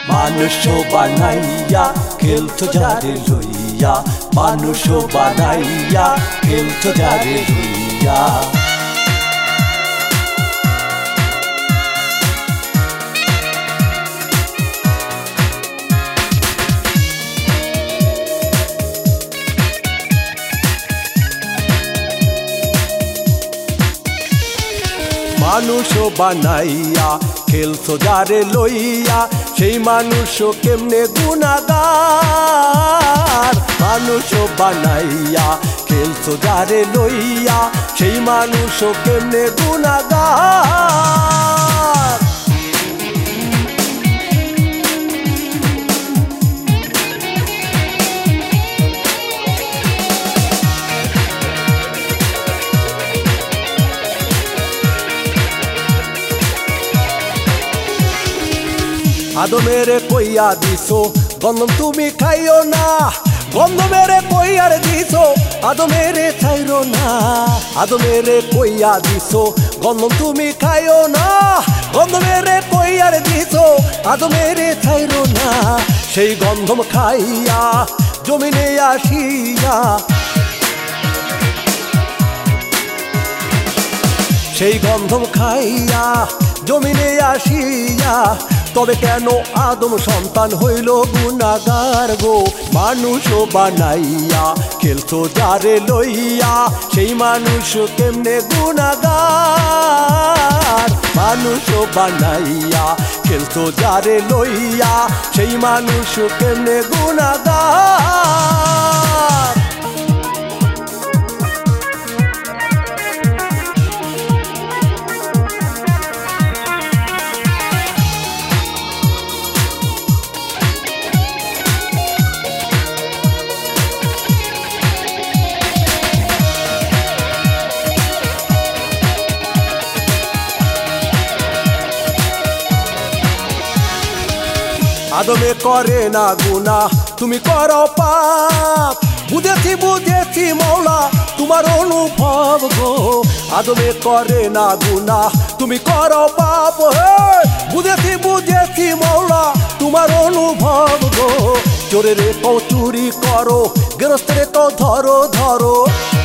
মানুষ বানাইয়া খেলতো যারে লইয়া, মানুষ বানাইয়া খেলতো যারে লইয়া। মানুষ বানাইয়া খেলতো যারে লইয়া, সেই মানুষ কেমনে গুনাহগার। মানুষ বানাইয়া খেলতো যারে লইয়া, সেই মানুষ কেমনে গুনাহগার। আদমেরে কইয়া দিছো গন্ধম তুমি খাইও না, গন্ধমেরে কইয়ার দিছো আদমেরে ছাইরো না। আদমেরে কইয়া দিছো গন্ধম তুমি খাইও না, গন্ধমেরে কইয়ার দিছো আদমেরে ছাইরো না। সেই গন্ধম খাইয়া জমিনে আসিয়া, সেই গন্ধম খাইয়া জমিনে আসিয়া, তবে কেন আদম সন্তান হইল গুনাহগার গো। মানুষ বানাইয়া খেলতো যারে লইয়া, সেই মানুষ কেমনে গুনাহগার। মানুষ বানাইয়া খেলতো যারে লইয়া, সেই মানুষ কেমনে গুনাহগার। আদমে করে না গুনাহ তুমি করো পাপ, বুঝেছি বুঝেছি মওলা তোমার অনুভব গো। আদমে করে না গুনাহ তুমি করো পাপ, বুঝেছি বুঝেছি মওলা তোমার অনুভব গো। চোরেরে কও চুরি করো, গৃহস্থরে কও ধরো ধরো,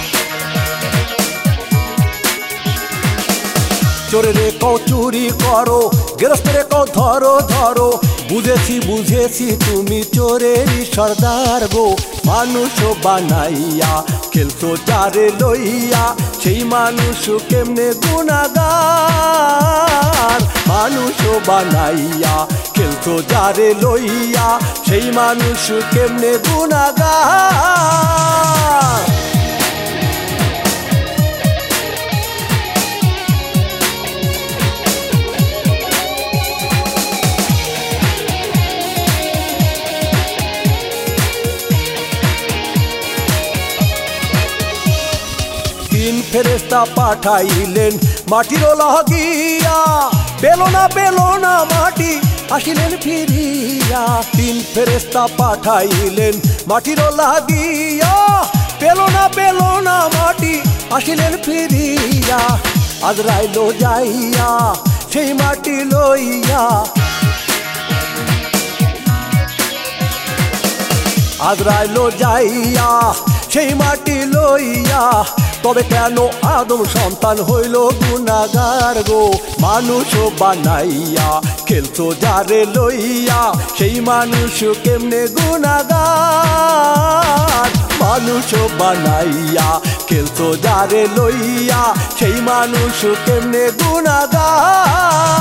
চোরেরে কও চুরি করো, গৃহস্থরে কও ধরো ধরো। বুঝেছি বুঝেছি তুমি চোরেরই সর্দার গো। মানুষ বানাইয়া খেলতো যারে লইয়া, সেই মানুষ কেমনে গুনাহগার। মানুষ বানাইয়া খেলতো যারে লইয়া, সেই মানুষ কেমনে গুনাহগার। তিন ফেরেশতা পাঠাইলেন মাটির লাগিয়া, পেল না মাটি আসিলেন ফিরিয়া। তিন ফেরেশতা পাঠাইলেন মাটির লাগিয়া, পেল না মাটি আসিলেন ফিরিয়া। আজরাইল যাইয়া সেই মাটি লইয়া, আজরাইল যাইয়া সেই মাটি লইয়া, তবে কেন আদম সন্তান হইল গুনাহগার গো। মানুষ বানাইয়া খেলতো যারে লইয়া, সেই মানুষ কেমনে গুনাহগার। মানুষ বানাইয়া খেলতো যারে লইয়া, সেই মানুষ কেমনে গুনাহগার।